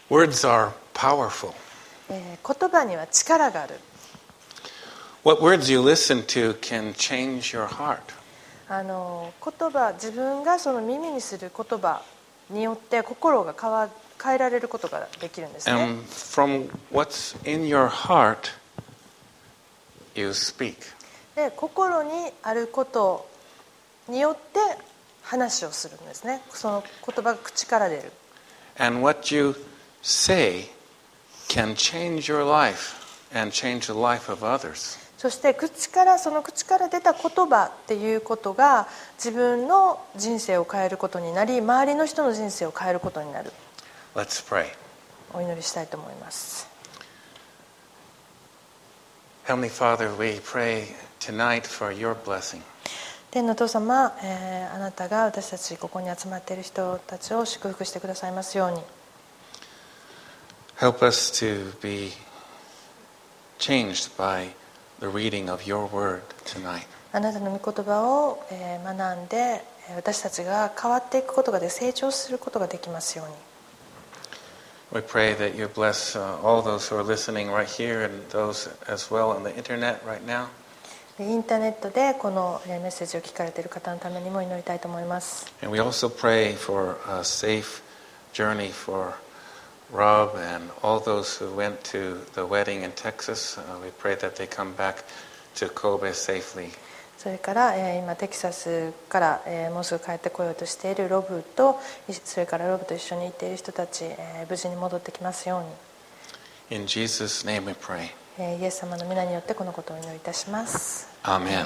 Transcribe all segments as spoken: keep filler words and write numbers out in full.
Words are powerful. えー、言葉には力がある。 What words you listen to can change your heart. あの言葉、自分がその耳にする言葉によって心が変わ変えられることができるんですね。 And from what's in your heart, you speak. で、心にあることによって話をするんですね。その言葉が口から出る。 And what you say can change your life and change the life of others. そして口からその口から出た言葉っていうことが自分の人生を変えることになり、周りの人の人生を変えることになる。 Let's pray. お祈りしたいと思います。 Heavenly Father, we pray tonight for your blessing. 天のお父様、えー、あなたが私たちここに集まっている人たちを祝福してくださいますように。 Help us to be changed by the reading of your word tonight. あなたの御言葉を、えー、学んで私たちが変わっていくことがで成長することができますように。 We pray that you bless uh, all those who are listening right here and those as well on the internet right now. インターネットでこのメッセージを聞かれている方のためにも祈りたいと思います。 And we also pray for a safe journey for Rob and all those who went to the wedding in Texas. Uh, we pray that they come back to Kobe safely. それから、えー、今テキサスから、えー、もうすぐ帰ってこようとしているロブと、それからロブと一緒にいている人たち、えー、無事に戻ってきますように。 In Jesus' name we pray. えー、イエス様の皆によってこのことをお祈りいたします。 Amen.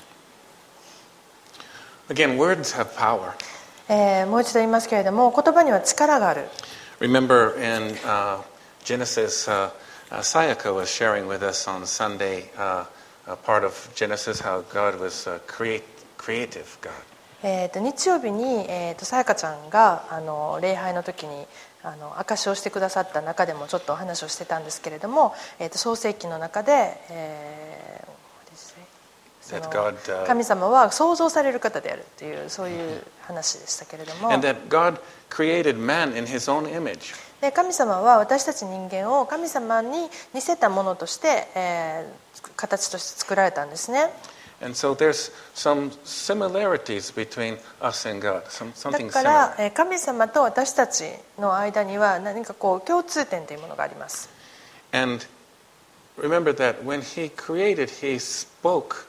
Again, words have power. えー、もう一度言いますけれども、言葉には力がある。 Remember in uh, Genesis, uh, uh, Sayaka was sharing with us on Sunday uh, a part of Genesis how God was a create, creative God. えー、と日曜日に、えー、とさやかちゃんがあの礼拝の時にあの証しをしてくださった中でもちょっとお話をしてたんですけれども、えー、と創世記の中で、えーその God, uh, 神様は創造される方であるというそういう話でしたけれども、 and that God created man in his own image. で神様は私たち人間を神様に似せたものとして、えー、形として作られたんですね。 And so there's some similarities between us and God, some, something だから similar. 神様と私たちの間には何かこう共通点というものがあります。 And remember that when he created, he spoke,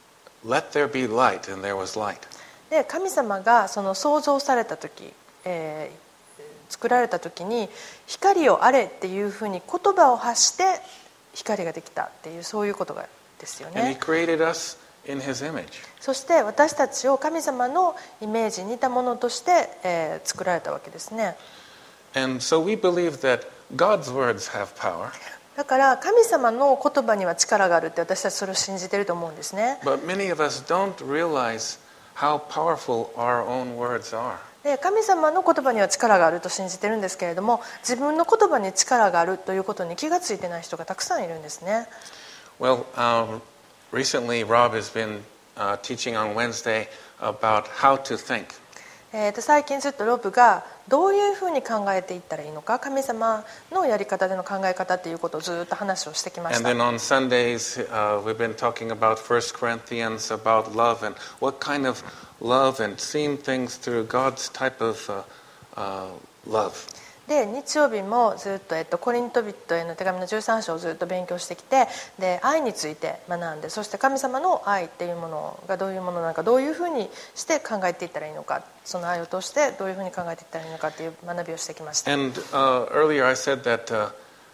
let there be light, and there was light. で神様がその創造された時、えー、作られた時に光をあれっていうふうに言葉を発して光ができたっていうそういうことがですよね。 And he created us in his image. そして私たちを神様のイメージに似たものとして、えー、作られたわけですね。 And so we believe that God's words have power. だから神様の言葉には力があるって私たちそれを信じていると思うんですね。 But many of us don't realize how powerful our own words are. で神様の言葉には力があると信じてるんですけれども、自分の言葉に力があるということに気がついてない人がたくさんいるんですね。 Well, um, recently Rob has been uh, teaching on Wednesday about how to think. えー、と最近ずっとロブがどういうふうに考えていったらいいのか、神様のやり方での考え方っていうことをずっと話をしてきまし And た。 then on Sundays, uh, we've been talking about First Corinthians, about love and what kind of love and seeing things through God's type of uh, uh, love. で日曜日もずっと、えっと、コリント人への手紙のじゅうさん章をずっと勉強してきて、で愛について学んで、そして神様の愛っていうものがどういうものなのか、どういうふうにして考えていったらいいのか、その愛を通してどういうふうに考えていったらいいのかっていう学びをしてきました。 And uh, earlier I said that uh,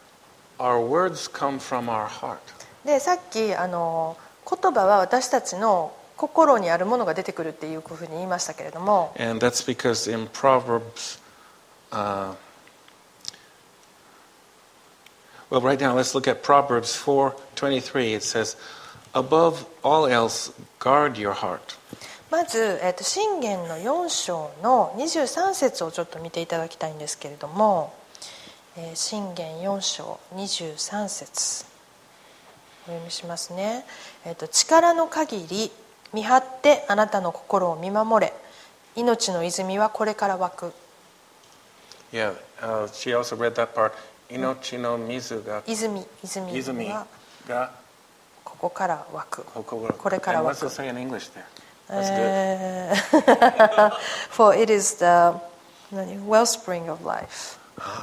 our words come from our heart. でさっきあの言葉は私たちの心にあるものが出てくるっていうふうに言いましたけれども、 And that's because in Proverbs, uh, well, right now let's look at Proverbs four twenty-three. It says, above all else, guard your heart. まず、えっと、箴言のよん章のにじゅうさん節をちょっと見ていただきたいんですけれども、えー、箴言よん章にじゅうさん節お読みしますね。えっと、力の限り見張ってあなたの心を見守れ、命の泉はこれから湧く。 Yeah, uh, she also read that part. Inochi no mizu ga 泉泉泉はがここから湧くこここれから And 湧 what's く it say in English there? That's good. えー For it is the 何 wellspring of life.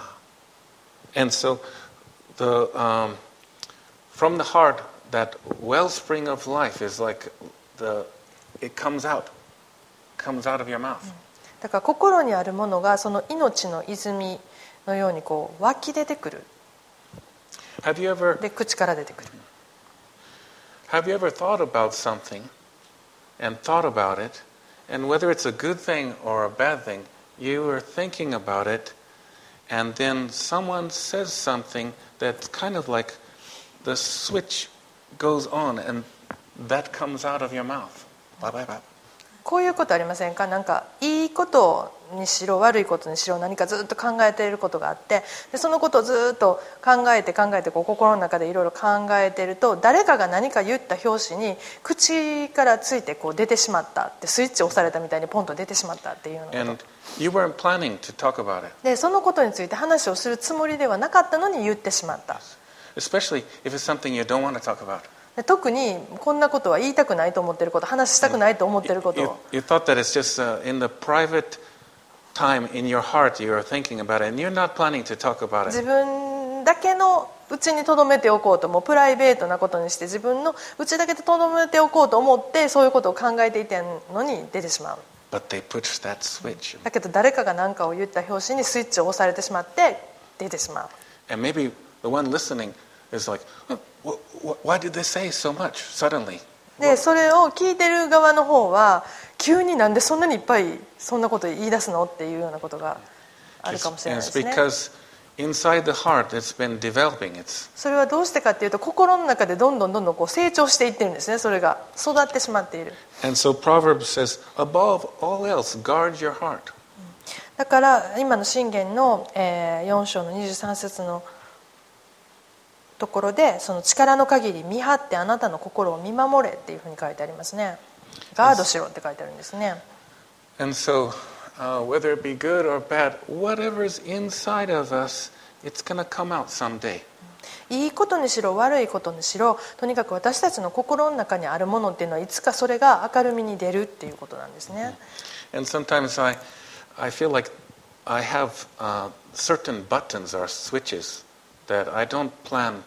And so, the um, from the heart, that wellspring of life is like the it comes out, comes out of your mouth. だから心にあるものがその命の泉のようにこう湧き出てくる。 Have you ever で口から出てくる。 have you ever thought about something and thought about it, and whether it's a good thing or a bad thing, you were thinking about it, and then someone says something that's kind of like the switch goes on, and that comes out of your mouth. Bye bye bye. こういうことありませんか？なんかいいことにしろ悪いことにしろ何かずっと考えていることがあって、でそのことをずっと考えて考えてこう心の中でいろいろ考えていると、誰かが何か言った拍子に口からついてこう出てしまったって、スイッチを押されたみたいにポンと出てしまったっていうようなこ And と you weren't planning to talk about it, で、そのことについて話をするつもりではなかったのに言ってしまった。 especially if it's something you don't want to talk about. で特にこんなことは言いたくないと思っていること、話したくないと思っていること You, を you thought that it's just uh, in the private time in your heart you are thinking about it, and you're not planning to talk about 自 it. 分だけのうちに留めておこうと、もうプライベートなことにして自分のうちだけで留めておこうと思ってそういうことを考えていたのに出てしまう。 But they pushed that switch. だけど誰かが何かを言った拍子にスイッチを押されてしまって出てしまう。 And maybe the one listening is like, "Huh, wh- wh- why did they say so much suddenly? でそれを聞いてる側の方は急になんでそんなにいっぱいそんなこと言い出すのっていうようなことがあるかもしれない It's ですね。 because inside the heart it's been developing. It's それはどうしてかっていうと、心の中でどんどんどんどんこう成長していってるんですね。それが育ってしまっている。 and so Proverbs says, above all else, guard your heart. だから今の箴言のえーよん章のにじゅうさん節のところで、その力の限り見張ってあなたの心を見守れっていうふうに書いてありますね。ガードしろって書いてあるんですね。 And so, uh, whether it be good or bad, whatever's inside of us, it's going to come out someday. いいことにしろ悪いことにしろ、とにかく私たちの心の中にあるものっていうのはいつかそれが明るみに出るっていうことなんですね。 And sometimes I, I feel like I have uh, certain buttons or switches that I don't plan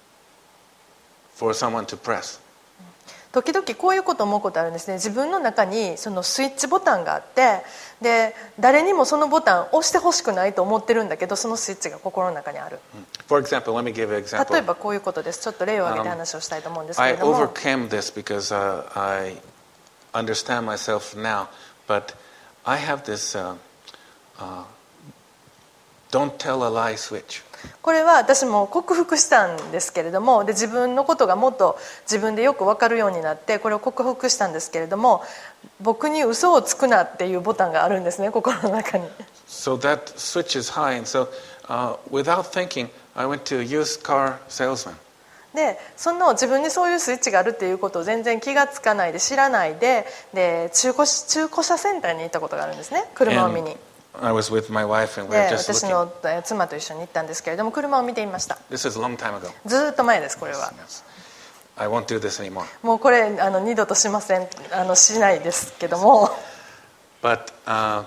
for someone to press. 時々こういうこと思うことあるんですね。自分の中にそのスイッチボタンがあって、で誰にもそのボタンを押してほしくないと思ってるんだけど、そのスイッチが心の中にある。 For example, let me give an example. 例えばこういうことです。ちょっと例を挙げて話をしたいと思うんですけ I れども、 overcame this because uh, I understand myself now, but I have this uh, uh, don't tell a lie switch. これは私も克服したんですけれども、で自分のことがもっと自分でよく分かるようになってこれを克服したんですけれども、僕に嘘をつくなっていうボタンがあるんですね、心の中に。 So that switch is high, and so uh, without thinking, I went to a used car salesman. でその自分にそういうスイッチがあるっていうことを全然気がつかないで知らないで、で中古中古車センターに行ったことがあるんですね、車を見に。 I was with my wife, and we で were just 私 looking. のえー妻と一緒に行ったんですけれども、車を見ていました。 This is a long time ago. ずーっと前です、これは。 Yes. I won't do this anymore. もうこれあの二度としません、あのしないですけども。 But uh,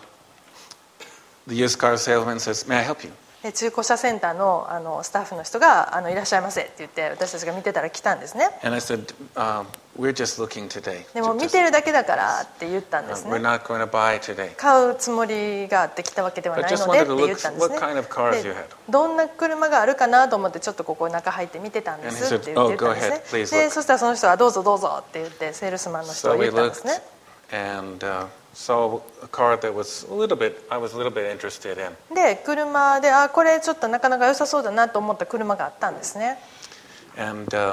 the used car salesman says, "May I help you?" で中古車センター の, あのスタッフの人があのいらっしゃいませって言って私たちが見てたら来たんですね。 And I said, um, "We're just looking today. でも Just- 見てるだけだからって言ったんです uh, we're ね。 not going to buy today." 買うつもりがあって来たわけではない But just のでっ wanted て to 言 look ったんですね。 what kind of cars you で had. どんな車があるかなと思ってちょっとここ中入って見てたんです And he said, って言って言ったん "Oh, go です ahead, ね。 please で look." そしたらその人はどうぞどうぞって言ってセールスマンの人 So は we 言ったんです looked ね。 and uh, saw a car that was a little bit, I was a little bit interested in. で車であこれちょっとなかなか良さそうだなと思った車があったんですね。 And uh,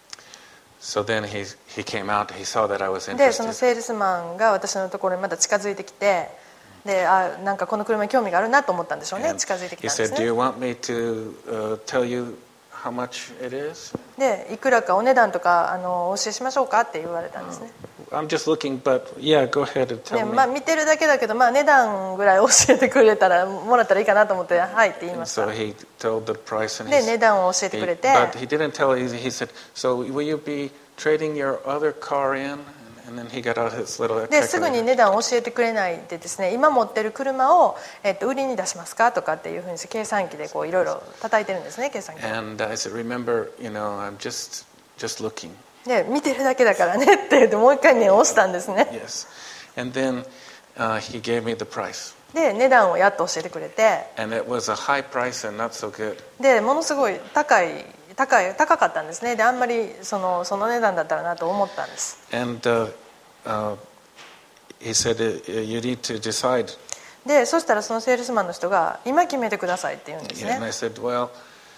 so then he, he came out, he saw that I was でその interested. セールスマンが私のところにまた近づいてきて、であなんかこの車に興味があるなと思ったんでしょうね。 And 近づいてき he たんです said, "Do ね。 you want me to uh, tell you how much it is?" でいくらかお値段とかあのお教えしましょうかって言われたんですね。 I'm just looking, but yeah, go ahead and ね tell me. まあ、見てるだけだけど、まあ、値段ぐらい教えてくれたらもらったらいいかなと思ってはいって言いま And した so he told the price, and で he, 値段を教えて he くれて but he didn't tell. He, he said, "So will you be trading your other car in?" And then he got out his little ですぐに calculator. 値段を教えてくれないでですね、今持ってる車を、えっと、売りに出しますかとかっていうふうに計算機でこういろいろ叩いてるんですね、計算機 And I said, "Remember, you know, I'm just just looking." で見てるだけだからねって言ってもう一回ね押したんですね Yes. And then uh, he gave me the price, で値段をやっと教えてくれて and it was a high price and not so good. でものすごい高い高い高かったんですね。であんまりそのその値段だったらなと思ったんです。 And uh, uh, he said, uh, "You need to decide." でそしたらそのセールスマンの人が今決めてくださいって言うんです Yeah, and ね。 I said, "Well,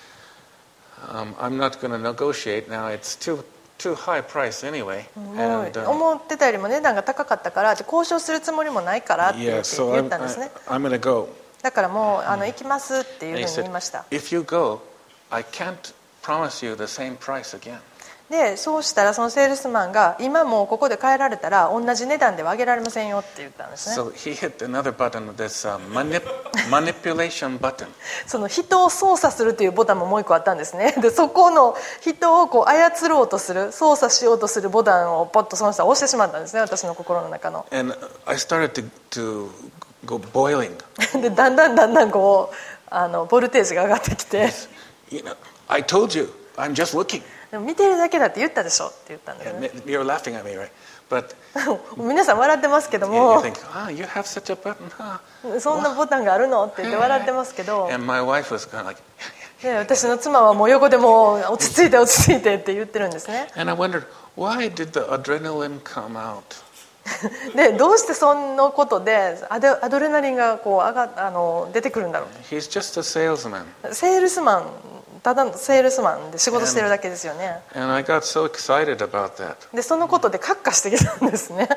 um, I'm not going to negotiate now. It's too too high price anyway." もう And uh, 思ってたよりも値段が高かったからって交渉するつもりもないからって言 yeah, って so 言 I'm ったんですね。 I, I'm going to go. だからもうあの行きますっていう And ふ he うに言 said, いました。 "If you go, I can't promise you the same price again." でそうしたらそのセールスマンが今もうここで変えられたら同じ値段では上げられませんよって言ったんですね。 So he hit another button, this uh, manip- manipulation button. その人を操作するというボタンももう一個あったんですね。でそこの人をこう操ろうとする操作しようとするボタンをポッとその人は押してしまったんですね、私の心の中の。 And I started to, to go boiling. でだんだんだんだんこうあのボルテージが上がってきて You know, I told you, I'm just looking. でも見てるだけだって言ったでしょって言ったんです Yeah, ね。 You're laughing at me, right? But 皆さん笑ってますけど you, you も think, ah, you have such a button, huh? そんなボタンがあるのって言って笑ってますけど And my wife was kind of like, で私の妻はもう横でもう落ち着いて落ち着いてって言ってるんですね。 and I wondered, why did the adrenaline come out? でどうしてそのことでアドアドレナリンがこう上があの出てくるんだろう。 He's just a salesman. セールスマンただのセールスマンで仕事してるだけですよね。 And I got so excited about that. でそのことでカッカしてきたんですね。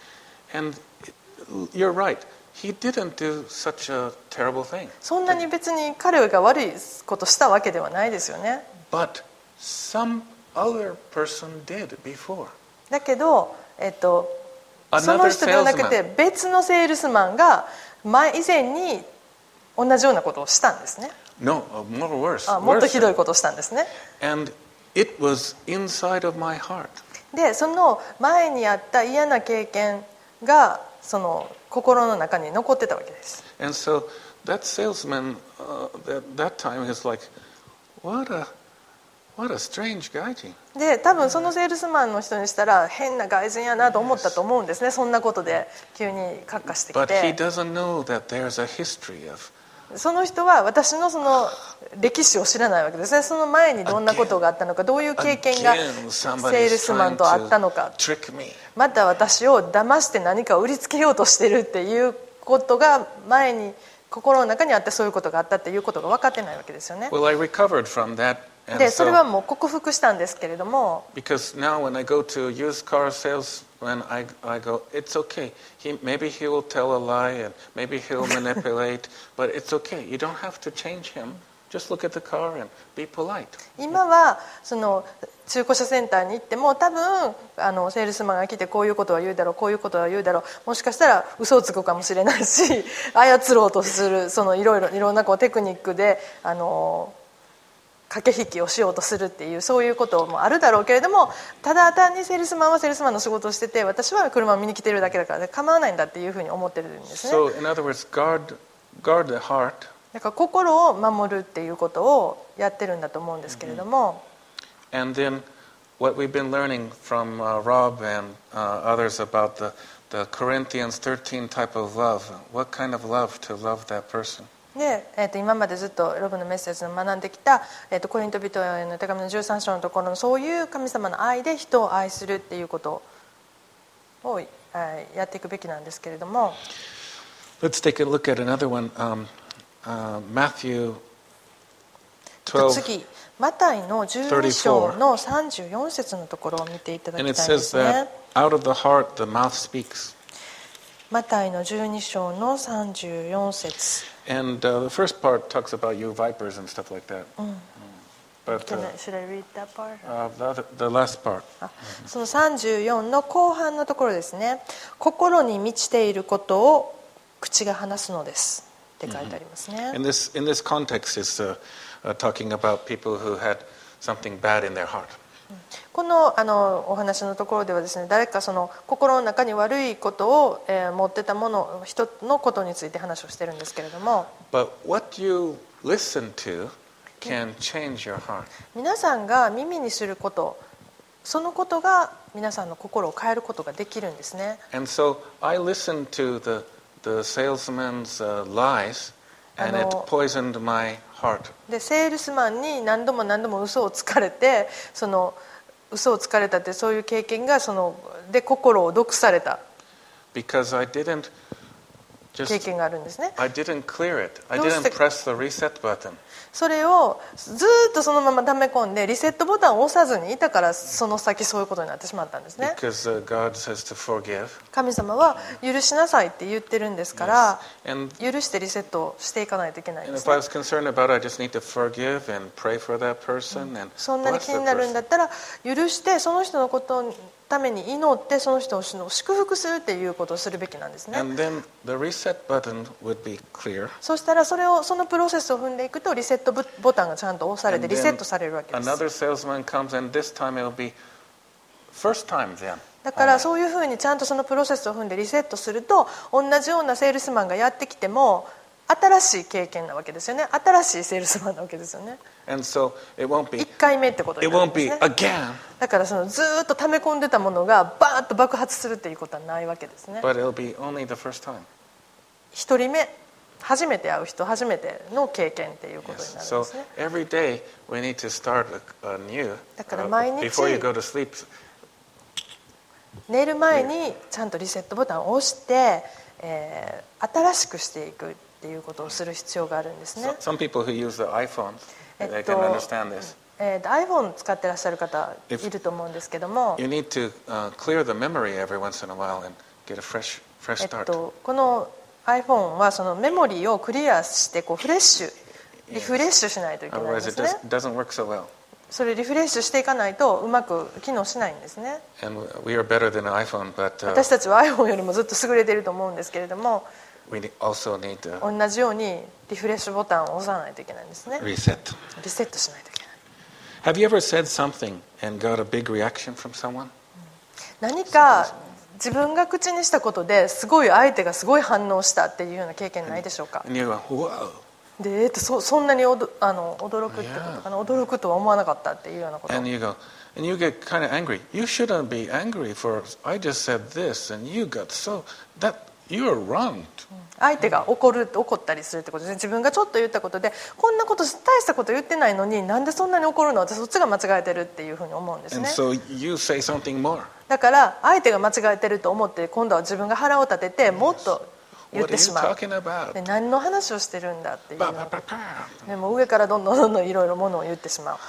And you're right. He didn't do such a terrible thing. そんなに別に彼が悪いことしたわけではないですよね。 But some other person did before. だけど、えっと、その Another 人ではなく salesman. て別のセールスマンが前以前に同じようなことをしたんですね。 No, uh, more worse. あもっと worse. ひどいことをしたんですね。 And it was inside of my heart. でその前にあった嫌な経験がその心の中に残ってたわけです。 And so that salesman, uh, that, that time, is like, what a, what a strange gaijin. で多分そのセールスマンの人にしたら変な外人やなと思ったと思うんですね。そんなことで急にカッカしてき But he て doesn't know that there's a history of その人は私のその歴史を知らないわけですね。その前にどんなことがあったのか、どういう経験が again セー somebody's ルスマ trying ンとあったの to か、 trick me. また私を騙して何かを売りつけようとしてるっていうことが前に心の中にあってそういうことがあったっていうことが分かってないわけですよね。 Well, I recovered from that. And でそれは so, もう克服したんですけれども、 because now when I go to a used car salesman, I, I go, it's okay. He, maybe he will tell a lie and maybe he'll manipulate, but it's okay. You don't have to change him. Just look at the car and be polite. 今はその中古車センターに行っても多分あのセールスマンが来てこういうことは言うだろうこういうことは言うだろう、もしかしたら嘘をつくかもしれないし操ろうとするそのいろいろいろんなこうテクニックであの駆け引きをしようとするっていうそういうこともあるだろうけれども、ただ単にセールスマンはセールスマンの仕事をしてて私は車を見に来てるだけだから構わないんだっていうふうに思ってるんですね。 So, in other words, guard, guard the heart. だから心を守るっていうことをやってるんだと思うんですけれども、 And then what we've been learning from uh, Rob and uh, others about the, the Corinthians thirteen type of love. What kind of love to love that person? でえー、と今までずっとロブのメッセージで学んできた、えー、とコリント人への手紙のじゅうさん章のところのそういう神様の愛で人を愛するっていうことを、えー、やっていくべきなんですけれども、 Let's take a look at another one. Um, uh, Matthew と twelve. 次マタイのじゅうに章のさんじゅうよん節のところを見ていただ And き it たいで says すね。 that out of the heart the mouth speaks. マタイのじゅうに章のさんじゅうよん節。 And uh, the first part talks about you vipers and stuff like that. But Can uh, I, should I read that part? uh, the, other, the last part. あそのさんじゅうよんの後半のところですね。心に満ちていることを口が話すのですって書いてありますね。 In this, in this context, it's uh, uh, talking about people who had something bad in their heart. この、あのお話のところではですね、誰かその心の中に悪いことを、えー、持ってたもの、人のことについて話をしてるんですけれども、 But what you listen to can change your heart. 皆さんが耳にすること、そのことが皆さんの心を変えることができるんですね。 And so I listened to the, the salesman's uh, lies, and it poisoned my heart. でセールスマンに何度も何度も嘘をつかれて、その嘘をつかれたってそういう経験がそので心を毒された Because I didn't 経 just 験があるんですね。 I didn't clear it. I どうして didn't press the reset button. それをずっとそのまま溜め込んでリセットボタンを押さずにいたから、その先そういうことになってしまったんですね。 Because uh, God says to forgive. 神様は許しなさいって言ってるんですから、 And, 許してリセットしていかないといけないん and です if I ね。 was concerned about it, I just need to forgive and pray for that person and そんなに bless 気 the になるんだ person. ったら許してその人のことのために祈ってその人を祝福するっていうことをするべきなんですね。 And then the reset button would be clear. そしたらそれをそのプロセスを踏んでいくとリセットボタンがちゃんと押されて And リセッ then トされるわけです。 another salesman comes, and this time it'll be first time then. だからそういうふうにちゃんとそのプロセスを踏んでリセットすると、同じようなセールスマンがやってきても新しい経験なわけですよね。新しいセールスマンなわけですよね。 And so it won't い be っかいめってことに it なるん won't です be ね。 again, だからそのずーっと溜め込んでたものがバーッと爆発するっていうことはないわけですね。 but it'll be only the first time. 一人目、初めて会う人、初めての経験っていうことになるんで So すね。 every day we need to start a, anew だから uh, 毎日 before you go to sleep. 寝る前にちゃんとリセットボタンを押して、えー新しくしていくっていうことをする必要があるんですね。 So, some people who use the iPhones, えっ they と can understand this. えーと iPhone 使ってらっしゃる方 If- いると思うんですけども、 You need to uh, clear the memory every once in a while and get a fresh, fresh えっ start. とこの iPhone はそのメモリーをクリアしてこうフレッシュリフレッシュしないといけないん Otherwise, で it すね。 does, doesn't work so well. それリフレッシュしていかないとうまく機能しないんですね。 And we are better than an iPhone, but uh, 私たちは iPhone よりもずっと優れていると思うんですけれども、 we ne- also need to 同じようにリフレッシュボタンを押さないといけないんですね。 reset. リセットしないといけない。 Have you ever said something and got a big reaction from someone? 何か自分が口にしたことですごい相手がすごい反応したっていうような経験ないでしょうか。 And you go, whoa. で、えっと、そ, そんなにおどあの驚くってことかな、驚くとは思わなかったっていうようなこと。 And you go, and you get kind of angry. You shouldn't be angry for, I just said this, and you got so, that, you are wrong. 相手が怒る怒ったりするってことですね。自分がちょっと言ったことでこんなこと大したこと言ってないのになんでそんなに怒るの、私そっちが間違えてるっていうふうに思うんです And ね。 so you say something more. だから相手が間違えてると思って今度は自分が腹を立ててもっと言っ What are て you しまう。 talking about? で何の話をしてるんだっていうよう Ba, な ba, ba, ba. でも上からどんどんどんどんいろいろものを言ってしまう。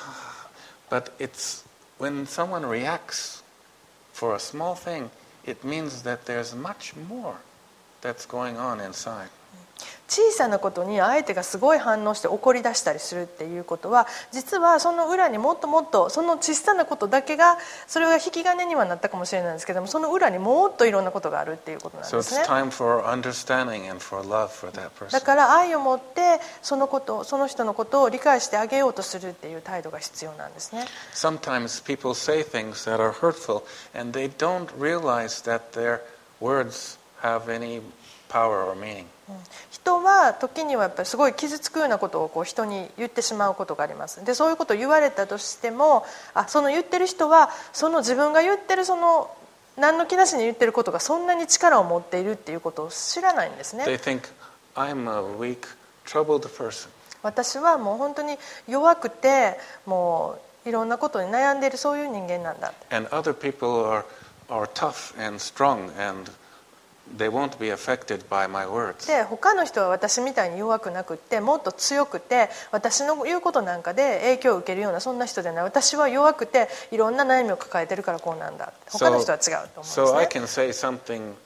But it's when someone reacts for a small thing, it means that there's much more that's going on inside. 小さなことに相手がすごい反応して怒り出したりするっていうことは、実はその裏にもっともっとその小さなことだけがそれが引き金にはなったかもしれないんですけども、その裏にもっといろんなことがあるっていうことなん So で it's すね。 time for understanding and for love for that だ person. から愛を持ってそのことその人のことを理解してあげようとするっていう態度が必要なんですね。 Sometimes people say things that are hurtful and they don't realize that their words have any power or meaning. 人は時にはやっぱりすごい傷つくようなことをこう人に言ってしまうことがあります。でそういうことを言われたとしても、あその言ってる人はその自分が言ってるその何の気なしに言ってることがそんなに力を持っているっていうことを知らないんですね。 They think, I'm a weak, troubled person. 私はもう本当に弱くてもういろんなことに悩んでいるそういう人間なんだ。 And other people are, are tough and strong and they won't be affected by my words. で他の人は私みたいに弱くなくってもっと強くて私の言うことなんかで影響を受けるようなそんな人じゃない。私は弱くていろんな悩みを抱えてるからこうなんだ。他の人は違うと思うんです So I ね。 can say something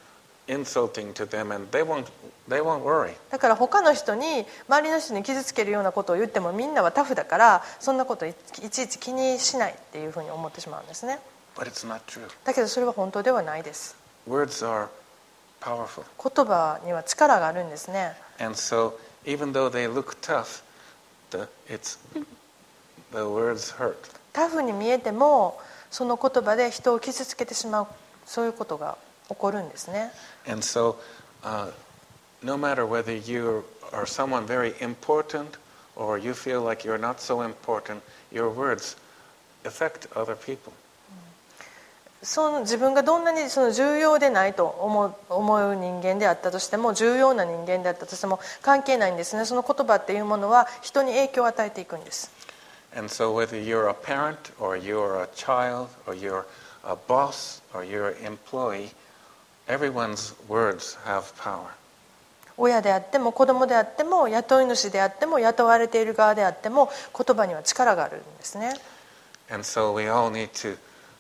insulting to them, and they won't, they won't worry. だから他の人に周りの人に傷つけるようなことを言ってもみんなはタフだからそんなこといちいち気にしないっていうふうに思ってしまうんですね。 But it's not true. だけどそれは本当ではないです。 Words are powerful. 言葉には力があるんですね。 And so even though they look tough, the, it's, the words hurt. タフに見えてもその言葉で人を傷つけてしまう、そういうことが起こるんですね。 And so uh, no matter whether you are someone very important or you feel like you're not so important, your words affect other people. その自分がどんなにその重要でないと思う、思う人間であったとしても、重要な人間であったとしても関係ないんですね。その言葉っていうものは人に影響を与えていくんです。 And so whether you're a parent or you're a child or you're a boss or you're an employee, everyone's words have power. 親であっても子供であっても雇い主であっても雇われている側であっても言葉には力があるんですね。 And so we all need to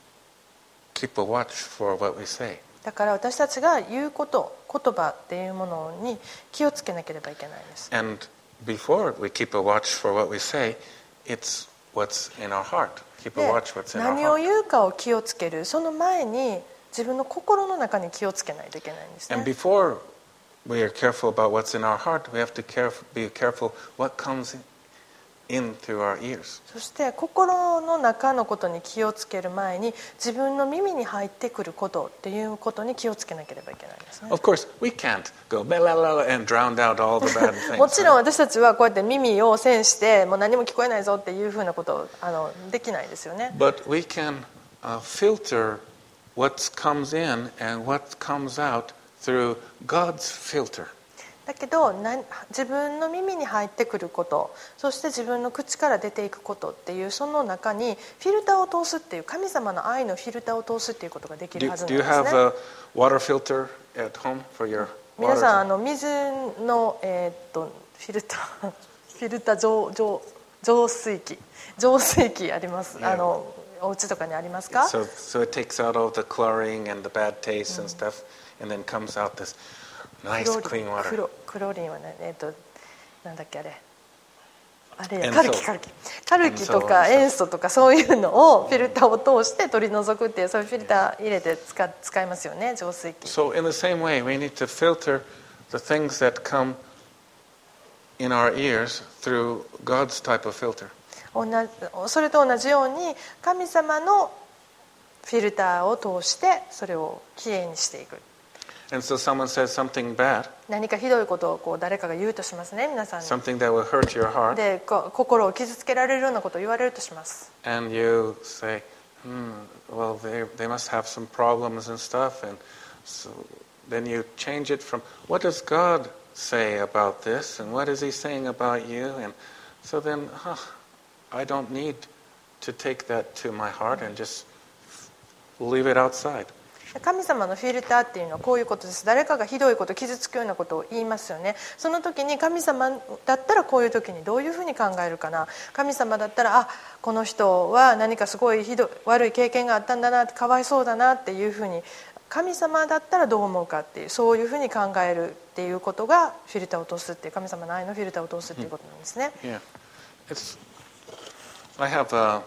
keep a watch for what we say. だから私たちが言うこと、言葉っていうものに気をつけなければいけないんです。 And before we keep a watch for what we say, it's what's in our heart. Keep a で watch what's in our 何を heart. 言うかを気をつける、その前に自分の心の中に気をつけないといけないんですね。 And before we are careful about what's in our heart, we have to caref- be careful what comes in, in through our ears. そして心の中のことに気をつける前に自分の耳に入ってくることっていうことに気をつけなければいけないんですね。 Of course, we can't go blah, blah, blah, and drown out all the bad things. もちろん私たちはこうやって耳を栓してもう何も聞こえないぞっていうふうなことをあのできないですよね。 But we can uh, filter what comes in and what comes out through God's filter. だけどな自分の耳に入ってくること、そして自分の口から出ていくことっていうその中にフィルターを通すっていう、神様の愛のフィルターを通すっていうことができる Do, はずなん do で you すね。 have a water filter at home for your 皆さん water? あの水の、えーっとフィルターフィルター浄浄浄水器浄水器あります。 Yeah. あのお家とかにありますか？ So, so it takes out all the chlorine and the bad taste and stuff, and then comes out this nice クロリ clean ン water. クロクロリンはね、えーっとなんだっけあれあれ塩素カルキカルキカルキとか塩素塩素とかそういうのをフィルターを通して取り除くっていうそういうフィルター入れて使使いますよね、浄水器。 So in the same way, we need to filter the things that come in our ears through God's type of filter. 同じそれと同じように神様のフィルターを通してそれをきれいにしていく。 And so someone says something bad, 何かひどいことをこう誰かが言うとしますね、皆さんに。 something that will hurt your heart, でこ心を傷つけられるようなことを言われるとします。 and you say, hmm, well, they, they must have some problems and stuff, and so then you change it from, what does God say about this, and what is he saying about you? And so then, huh, I don't need to take that to my heart and just leave it outside. 神様のフィルターっていうのはこういうことです。誰かがひどいこと傷つくようなことを言いますよね。その時に神様だったらこういう時にどういうふうに考えるかな、神様だったらあこの人は何かすごいひどい悪い経験があったんだな、かわいそうだなっていうふうに、神様だったらどう思うかっていう、そういうふうに考えるっていうことがフィルターを通すっていう、神様の愛のフィルターを通すっていうことなんですね。 Yeah, it's. I have a,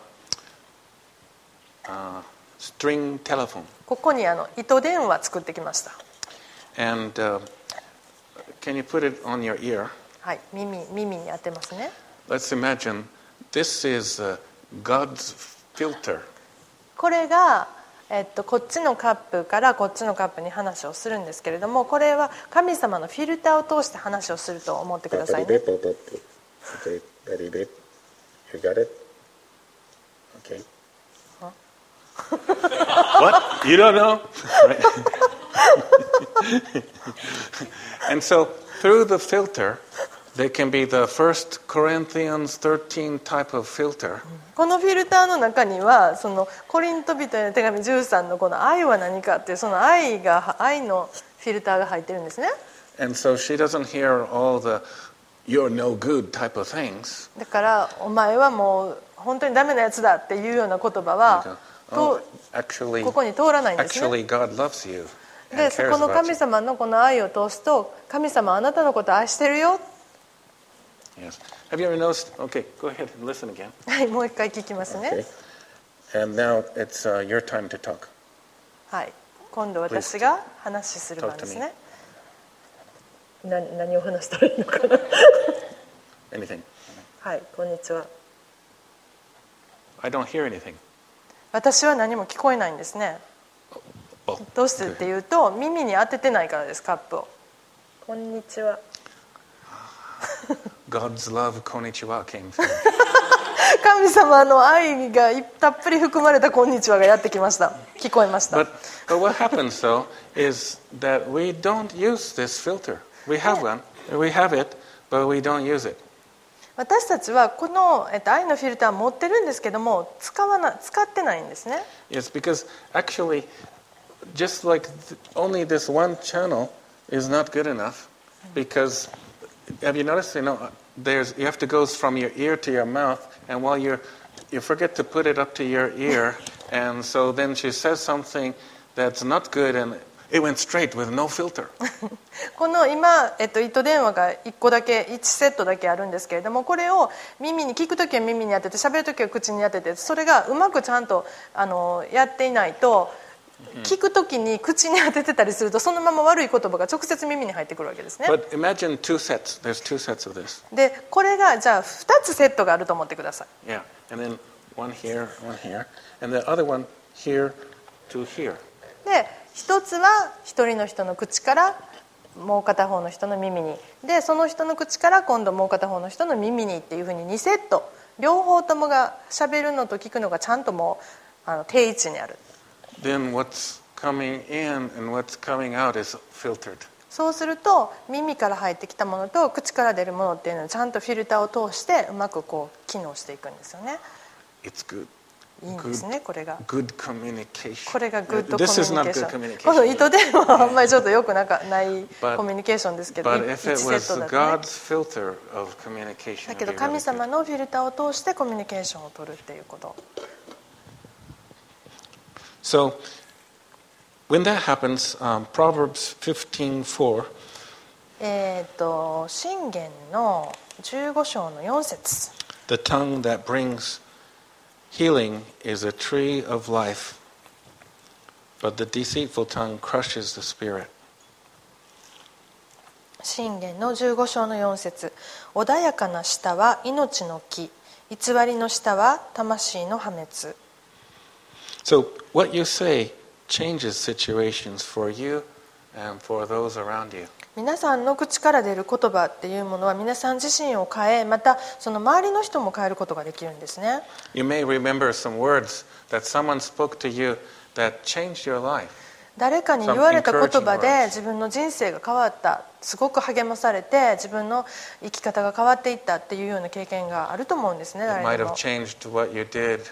a string telephone, ここにあの糸電話作ってきました。 and uh, can you put it on your ear? はい、耳耳に当てますね。 Let's imagine this is uh, God's filter. これが、えっと、こっちのカップからこっちのカップに話をするんですけれども、これは神様のフィルターを通して話をすると思ってくださいね。 Okay, very big. You got it? Okay. What? You don't know? Right. And so through the filter, there can be the First Corinthians thirteen type of filter. このフィルターの中にはそのコリント人への手紙じゅうさんのこの愛は何かっていうその愛が愛のフィルターが入ってるんですね。 And so she doesn't hear all the you're no good type of things. だからお前はもう本当にダメなやつだっていうような言葉は Oh, actually, ここに通らないんですね。 actually, God loves you. で and そ cares この about 神 you. 様のこの愛を通すと、神様あなたのことを愛してるよ。 Yes. Have you ever noticed? Okay, go ahead and listen again. はい、もう一回聞きますね。 Okay. And now it's uh, your time to talk. はい、今度私が話しする番ですね。な何を話したらいいのかな。 Anything. はい、こんにちは。 I don't hear anything. 私は何も聞こえないんですね。 Oh, どうしてっていうと、耳に当ててないからです、カップを。こんにちは。 God's love, konnichiwa, came through. 神様の愛がたっぷり含まれたこんにちはがやってきました。聞こえました。 But, but what happens though is that we don't use this filter. We have one, we have it, but we don't use it. 私たちはこの、えっと、愛のフィルターを持ってるんですけども、使わな使ってないんですね。 Yes, because actually, just like th- only this one channel is not good enough. Because have you noticed? You know, there's you have to go from your ear to your mouth, and while you're you forget to put it up to your ear, and so then she says something that's not good, and it went straight with no filter. この今、えっと、糸電話がいっこだけいちセットだけあるんですけれども、これを耳に聞くときは耳に当てて、喋るときは口に当てて、それがうまくちゃんとあのやっていないと、聞くときに口に当ててたりすると、そのまま悪い言葉が直接耳に入ってくるわけですね。 But imagine two sets. There's two sets of this. でこれがじゃあふたつセットがあると思ってください。 Yeah, and then one here, one here, and the other one here to here. で一つは一人の人の口からもう片方の人の耳に、でその人の口から今度もう片方の人の耳にっていうふうににセット、両方ともが喋るのと聞くのがちゃんともうあの定位置にある。 Then what's coming in and what's coming out is filtered. そうすると耳から入ってきたものと口から出るものっていうのをちゃんとフィルターを通してうまくこう機能していくんですよね。 It's good. いいんですね、これが。 Good communication. これがグッドコミ This is ュニ not ケーシ good ョン。 communication. この糸電話はあんまりちょっとよくなかない But- コミュニケーションですけど、 But い if ち it セット was だとね。 God's filter of communication, だ it'd けど be 神 really 様 good. のフィルターを通してコミュニケーションを取るっていうこと。 So when that happens, um, Proverbs fifteen four, えっと箴言のじゅうご章のよん節。 the tongue that brings healing is a tree of life, but the deceitful tongue crushes the spirit. 箴言のじゅうご章のよん節。穏やかな舌は命の木、偽りの舌は魂の破滅。 So what you say changes situations for you and for those around you. 皆さんの口から出る言葉っていうものは皆さん自身を変え、またその周りの人も変えることができるんですね。 You may remember some words that someone spoke to you that changed your life. 誰かに言われた言葉で自分の人生が変わった、すごく励まされて自分の生き方が変わっていったっていうような経験があると思うんですね。 It 誰 might で have も changed what you did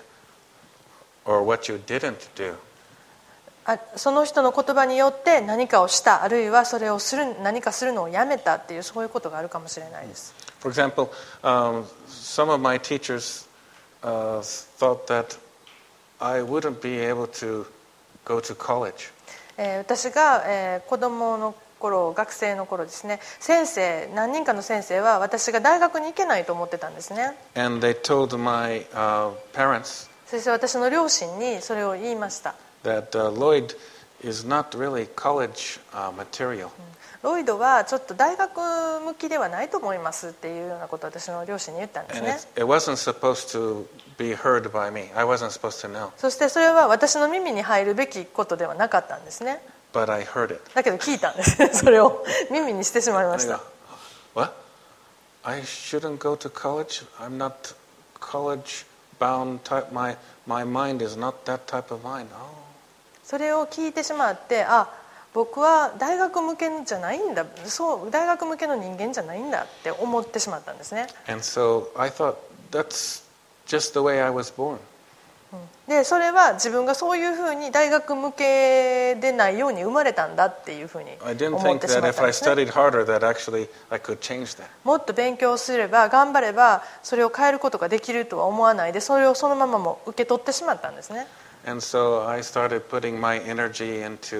or what you didn't do. あその人の言葉によって何かをした、あるいはそれをする、何かするのをやめたっていう、そういうことがあるかもしれないです。 For example, um, some of my teachers uh, thought that I wouldn't be able to go to college. えー私が、えー子供の頃、学生の頃ですね、先生、何人かの先生は私が大学に行けないと思ってたんですね。 And they told my uh, parents そして私の両親にそれを言いました。 that uh, Lloyd is not really college uh, material. ロイドはちょっと大学向きではないと思いますっていうようなことを私の両親に言ったんです And ね。 it, it wasn't supposed to be heard by me. I wasn't supposed to know. そしてそれは私の耳に入るべきことではなかったんですね。 But I heard it. だけど聞いたんですね。それを耳にしてしまいま And し I た go,。What? I shouldn't go to college? I'm not college bound type. My, my mind is not that type of mind. Oh. それを聞いてしまって、あ、僕は大学向けじゃないんだ、そう大学向けの人間じゃないんだって思ってしまったんですね。 And so I thought, that's just the way I was born. でそれは自分がそういうふうに大学向けでないように生まれたんだっていうふうに I didn't 思っ think てし that まっ if たん I ですね。 studied harder that actually I could change that. もっと勉強すれば頑張ればそれを変えることができるとは思わないで、それをそのままも受け取ってしまったんですね。 And so I started putting my energy into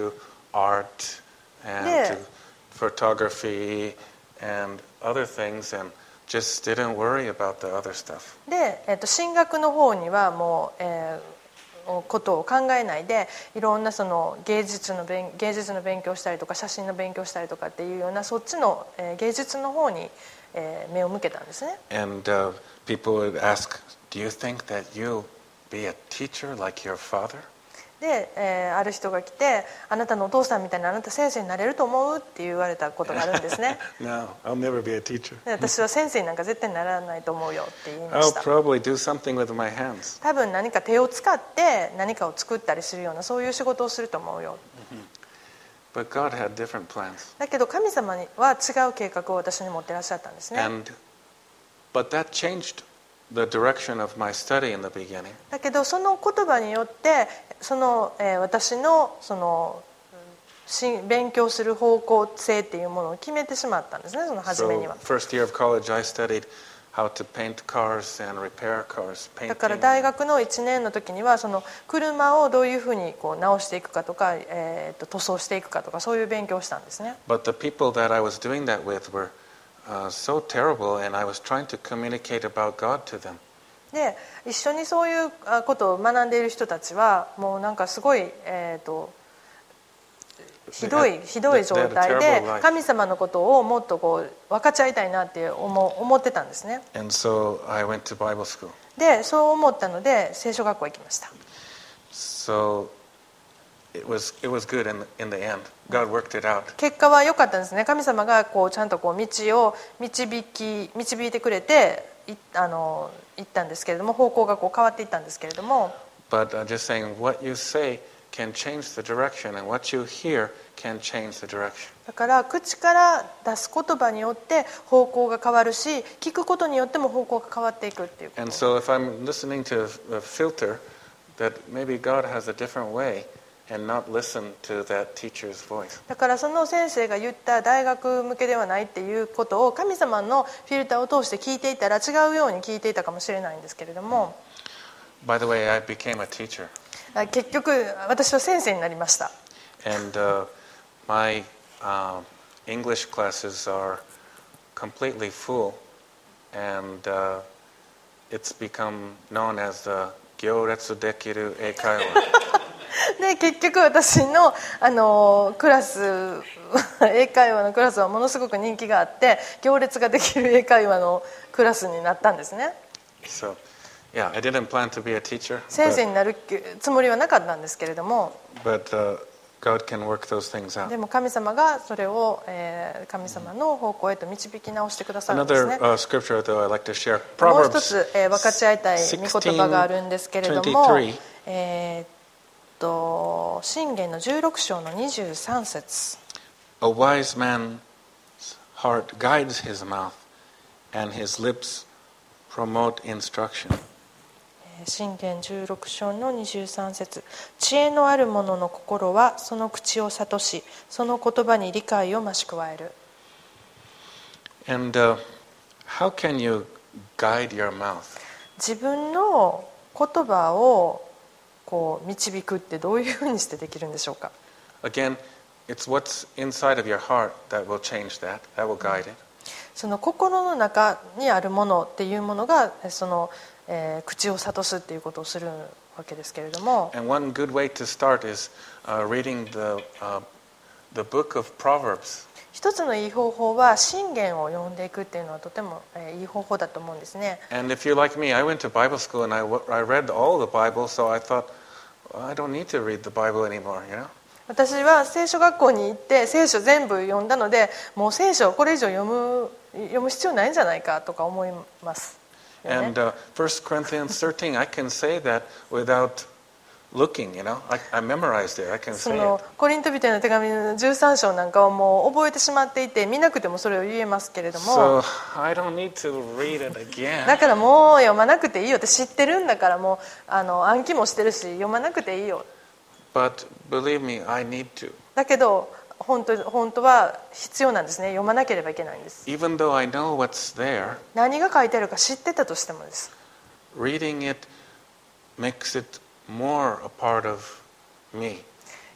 art and Yeah. to photography and other things and just didn't worry about the other stuff. で、えー、と進学の方にはもう、えーことを考えないでいろんなその芸術の勉芸術の勉強したりとか写真の勉強したりとかっていうようなそっちの、えー芸術の方に、えー目を向けたんですね。 And uh, people would ask, do you think that you'll be a teacher like your father? で、えーある人が来てあなたのお父さんみたいなあなた先生になれると思うって言われたことがあるんですね。 No, I'll never be a teacher. で私は先生になんか絶対ならないと思うよって言いま I'll した。 probably do something with my hands. 多分何か手を使って何かを作ったりするようなそういう仕事をすると思うよ。 But God had different plans. だけど神様には違う計画を私に持ってらっしゃったんですね。 And but that changed the direction of my study in the beginning. だけどその言葉によってその、えー私のそのし勉強する方向性っていうものを決めてしまったんですね、その初めに So は。 first year of college, I studied how to paint cars and repair cars, だから painting. 大学のいちねんの時にはその車をどういうふうにこう直していくかとか、えーと塗装していくかとかそういう勉強をしたんですね。 But the people that I was doing that with were uh, so terrible, and I was trying to communicate about God to them. で一緒にそういうあことを学んでいる人たちはもうなんかすごい、えーとひどい They had- ひどい状 they had a 態で terrible life. 神様のことをもっとこう分かち合いたいなって思思ってたんですね。 And so I went to Bible school. でそう思ったので聖書学校行きました。 So it was it was good in the, in the end. God worked it out. 結果は良かったんですね。神様がこうちゃんとこう道を導き導いてくれていあの行ったんですけれども、方向がこう変わっていったんですけれども、 But uh, just saying what you say can change the direction, and what you hear can change the direction. だから口から出す言葉によって方向が変わるし、聞くことによっても方向が変わっていくっていうこ And と。 so if I'm listening to a, a filter, that maybe God has a different way, and not listen to that teacher's voice. だからその先生が言った大学向けではないっていうことを神様のフィルターを通して聞いていたら違うように聞いていたかもしれないんですけれども、 By the way, I became a teacher, 結局私は先生になりました。 and uh, my uh, English classes are completely full, and uh, it's become known as the 行列できる英会話。 で結局私の、あのクラス英会話のクラスはものすごく人気があって行列ができる英会話のクラスになったんですね。 So, yeah, I didn't plan to be a teacher, 先生 but, になるつもりはなかったんですけれども、 but uh, God can work those things out. でも神様がそれを、えー神様の方向へと導き直してくださるんです Another ね。 uh, scripture, though, I'd like to share. もう一 Proverbs つ、えー分かち合いたい御言葉があるんですけれども、 twenty-three. えーっと箴言のじゅうろく章のにじゅうさん節。 A wise man's heart guides his mouth, and his lips promote instruction. 箴言じゅうろく章のにじゅうさん節。知恵のある者の心はその口を諭し、その言葉に理解を増し加える。 And uh, how can you guide your mouth? 自分の言葉をこう導くってどういうふうにしてできるんでしょうか。 Again, it's what's inside of your heart that will change that, that will guide it. その心の中にあるものっていうものがその、えー口を諭すっていうことをするわけですけれども、 And one good way to start is uh, reading the, uh, the book of Proverbs. 一つのいい方法は箴言を読んでいくっていうのはとても、えーいい方法だと思うんですね。 And if you're like me, I went to Bible school and I, w- I read all the Bible, so I thought, well, I don't need to read the Bible anymore, you know? 私は聖書学校に行って聖書全部読んだので、もう聖書をこれ以上読む読む必要ないんじゃないかとか思いますよね。 And uh, First Corinthians thirteen, I can say that without looking, you know? I, I memorized it, I can そ say の it. コリント人への手紙のじゅうさん章なんかはもう覚えてしまっていて見なくてもそれを言えますけれども、 So I don't need to read it だ again. からもう読まなくていいよって知ってるんだから、もうあの暗記もしてるし読まなくていいよ。 But believe me, I need to. だけど本当本当は必要なんですね。読まなければいけないんです。 Even though I know what's there, 何が書いてあるか知ってたとしてもです。 reading it makes it more a part of me.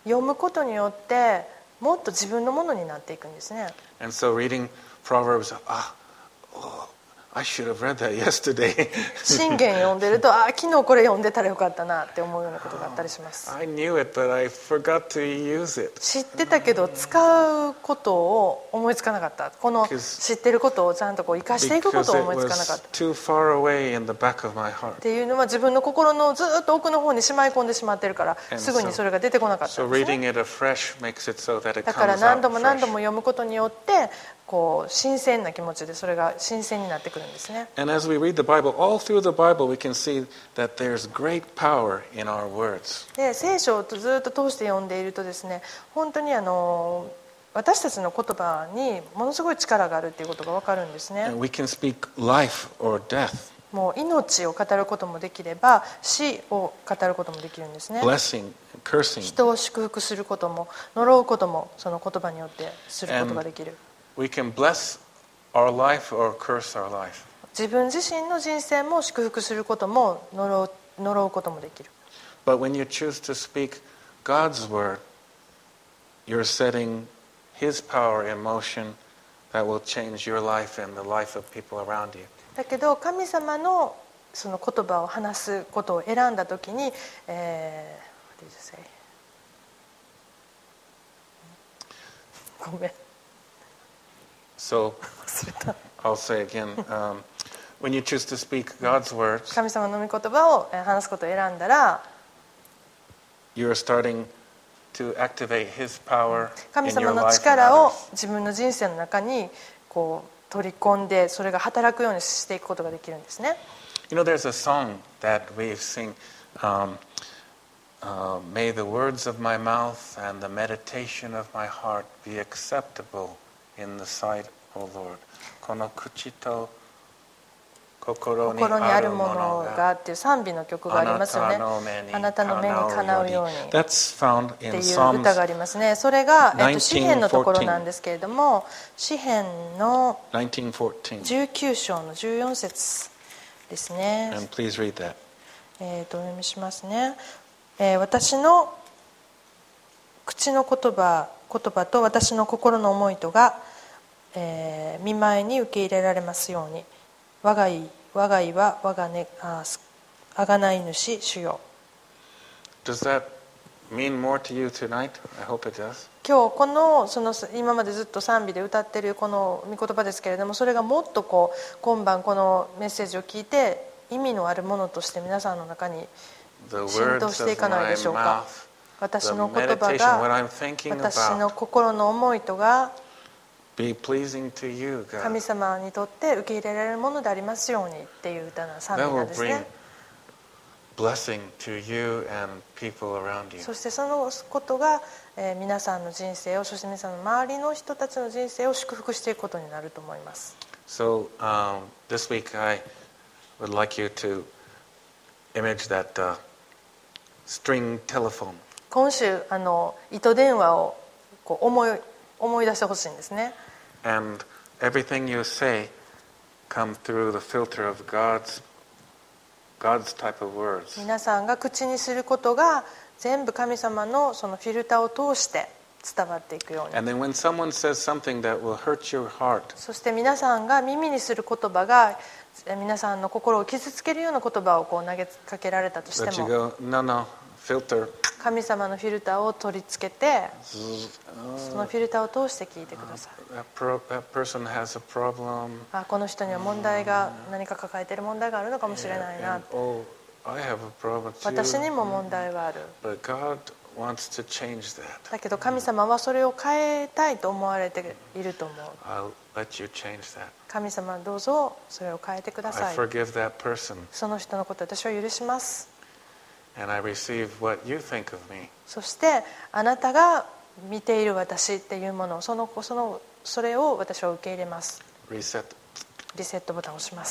読むことによってもっと自分のものになっていくんですね。 And so reading Proverbs, ah, oh, I should have read that yesterday. 箴言読んでるとあ昨日これ読んでたらよかったなって思うようなことがあったりします。 I knew it, but I forgot to use it. 知ってたけど使うことを思いつかなかった。この知ってることをちゃんとこう生かしていくことを Because it 思いつかなかっ was た too far away in the back of my っ heart. ていうのは自分の心のずっと奥の方にしまい込んでしまってるから And すぐにそれが出てこなかった So んですね。 reading it afresh makes it so that it だから comes 何 out 度も何度も fresh. 読むことによってこう新鮮な気持ちでそれが新鮮になってくるんですね。 And as we read the Bible, all through the Bible, we can see that there's great power in our words. で聖書をずっと通して読んでいるとですね、本当にあの私たちの言葉にものすごい力があるっていうことが分かるんですね。 And we can speak life or death, もう命を語ることもできれば死を語ることもできるんですね。 blessing, cursing. 人を祝福することも呪うこともその言葉によってすることができる。 We can bless our life or curse our life. 自分自身の人生も祝福することも呪う、呪うこともできる。 But when you choose to speak God's word, you're setting His power in motion that will change your life and the life of people around you. だけど神様のその言葉を話すことを選んだときに、えー、what did you say? ごめん。 So I'll say again, um, when you choose to speak God's words, 神様の御言葉を話すことを選んだら、 you're starting to activate His power 神 in 様 your の life and 力を others. 自分の人生の中にこう取り込んで、それが働くようにしていくことができるんですね。 You know, there's a song that we sing, um, uh, May the words of my mouth and the meditation of my heart be acceptable in the sight, O Lord. この口と心に心にあるもあるもののががっていう賛美の曲がありますよね。あなたの目にかなうように。 That's found って in いう Psalms 歌がありますね。それが、えっと、 nineteen 詩編のところなんですけれども、詩編の nineteen fourteen. じゅうきゅう章のじゅうよん節ですね。 And please read that. えーとお読みしますね。えー私の口の言葉言葉と私の心の思いとが、えー見舞いに受け入れられますように。我が意我が意は我がねああがない主主よ。 Does that mean more to you tonight? I hope it does. 今日このその今までずっと賛美で歌っているこの御言葉ですけれども、それがもっとこう今晩このメッセージを聞いて意味のあるものとして皆さんの中に The 浸透 words してい of かないで my しょうか。 mouth, 私 the の言葉 meditation, what が I'm thinking 私の about, 心の思いとが be pleasing to you, 神 God. 様にとって受け入れられるものでありますようにっていう歌の賛美 That なん will です bring ね。 blessing to you and people around you. そしてそのことが、えー皆さんの人生を、そして皆さんの周りの人たちの人生を祝福していくことになると思います。 So um, this week I would like you to image that uh, string telephone. 今週あの糸電話をこう思い思い出してほしいんですね。 And everything you say come through the filter of God's God's type of words. 皆さんが口にすることが全部神様のそのフィルターを通して伝わっていくように。 And then when someone says something that will hurt your heart, そして皆さんが耳にする言葉が皆さんの心を傷つけるような言葉をこう投げかけられたとして that you も、 go, no, no, filter. 神様のフィルターを取り付けて zzz, そのフィルターを通して聞いてください。 That, pro- that person has a problem. あ、この人には問題が何か抱えている問題があるのかもしれないな。 And, oh, I have a problem 私に too. も問題がある。 But God wants to change that. だけど神様はそれを変えたいと思われていると思う。 I'll let you change that. 神様どうぞそれを変えてくだ I さい。 forgive that person その人のことを私は許します。 and I receive what you think of me. そしてあなたが見ている私っていうもの、そのそのそれを私は受け入れます。 Reset. リセットボタンを押します。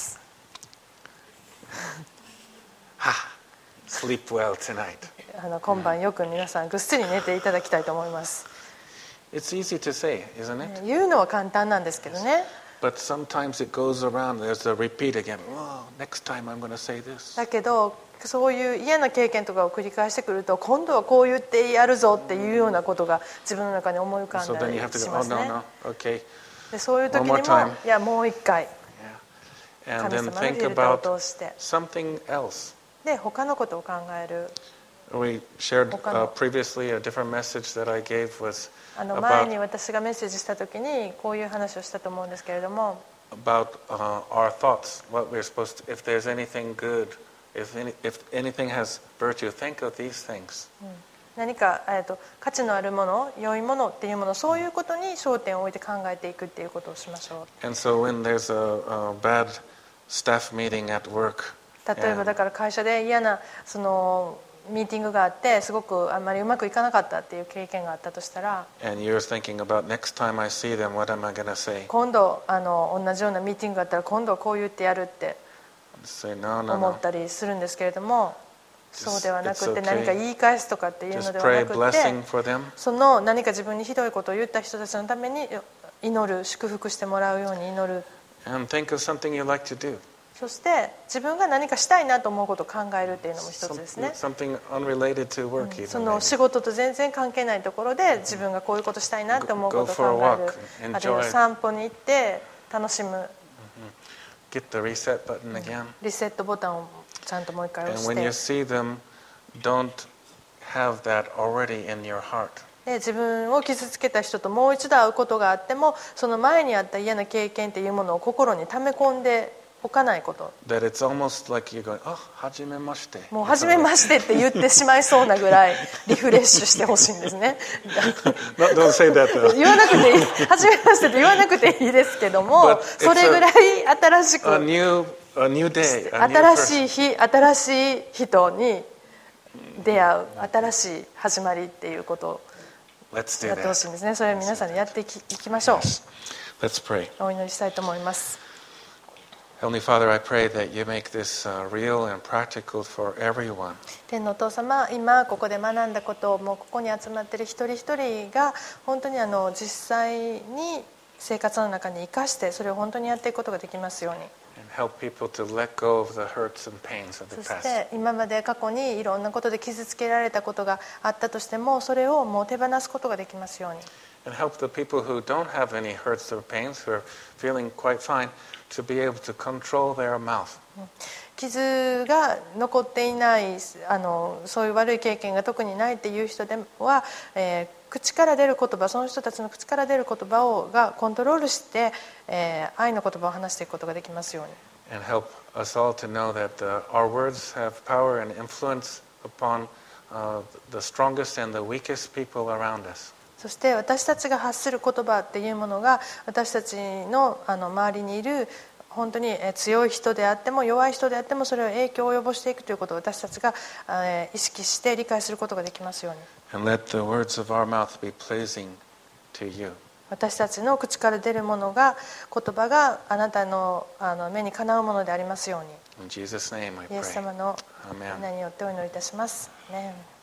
Ha! Sleep well tonight. あの今晩よく皆さんぐっすり寝ていただきたいと思います。 It's easy to say, isn't it? 言うのは簡単なんですけどね。 But sometimes it goes around, there's a repeat again. Oh, next time I'm going to say this. だけどそういう嫌な経験とかを繰り返してくると、今度はこう言ってやるぞっていうようなことが自分の中に思い浮かん So だ then り you have to し go, ま oh, す no, ね。 no, okay. でそういう時に One も more time. いやもう一回 Yeah. And 神 then 様のフ think ィルター about を通して、 something else. で他のことを考える。 We shared 他の uh, previously a different message that I gave was あの前 about に私がメッセージした時にこういう話をしたと思うんですけれども、 about uh, our thoughts, what we're supposed to, if there's anything good, if any, if anything has virtue, think of these things. 何か、えーと、価値のあるもの、良いものっていうもの、そういうことに焦点を置いて考えていくっていうことをしましょう。 And so when there's a, a bad staff meeting at work, 例えばだから会社で嫌なそのミーティングがあってすごくあんまりうまくいかなかったっていう経験があったとしたら、 and you're thinking about next time I see them, what am I going to say? 今度あの同じようなミーティングがあったら今度はこう言ってやるって Say no, no, 思 no. ったりするんですけれども、 そうではなくて It's okay. 何か言い返すとかっていうの Just では pray なくて、 blessing for them. その何か自分にひどいことを言った人たちのために祈る、祝福してもらうように祈る。 And think of something you like to do. そして自分が何かしたいなと思うことを考えるっていうのも一つ Some- ですね。 something unrelated to work そ even. の maybe. 仕事と全然関係ないところで自分がこういうことしたいなと思うことを Go for a 考え walk. る。 Enjoy. あるいは散歩に行って楽しむ。 Get the reset button again. リセットボタンをちゃんともう一回 And 押 when you して。 see them, don't have that already in your heart. で自分を傷つけた人ともう一度会うことがあっても、その前にあった嫌な経験っていうものを心に溜め込んでおかないこと。 That it's almost like you're going, oh, はじめまして. もう初めましてって言ってしまいそうなぐらいリフレッシュしてほしいんですね。 No, don't say that though. 言わなくていい、初めましてって言わなくていいですけども、 But it's それぐらい新し A く new, a new day. A new 新 person. しい日、新しい人に出会う、新しい始まりっていうことを Let's do やってほしい that. んですね。それを皆さんでやっていき、いきましょう。 Let's pray. お祈りしたいと思います。 Heavenly Father, I pray that you make this uh, real and practical for everyone. 天のお父様、今ここで学んだことをもうここに集まっている一人一人が本当にあの実際に生活の中に生かしてそれを本当にやっていくことができますように。 And help people to let go of the hurts and pains of the そし past. て今まで過去にいろんなことで傷つけられたことがあったとしても、それをもう手放すことができますように。 And help the people who don't have any hurts or pains, who are feeling quite fine, to be able to control their mouth. 傷が残っていないあのそういう悪い経験が特にないっていう人では、えー、口から出る言葉、その人たちの口から出る言葉をがコントロールして、えー、愛の言葉を話していくことができますように。 And help us all to know that uh, our words have power and influence upon uh, the strongest and the weakest people around us. そして私たちが発する言葉っていうものが私たち の, あの周りにいる本当に強い人であっても弱い人であってもそれを影響を及ぼしていくということを私たちが意識して理解することができますように。 And let the words of our mouth be pleasing to you. 私たちの口から出るものが言葉があなた の, あの目にかなうものでありますように。 In Jesus' name I イエス pray. 様の Amen. 皆によってお祈りいたします。アーメン。